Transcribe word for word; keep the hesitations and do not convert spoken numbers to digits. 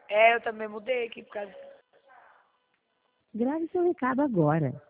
É, eu também mudei aqui por causa. Grave seu recado agora.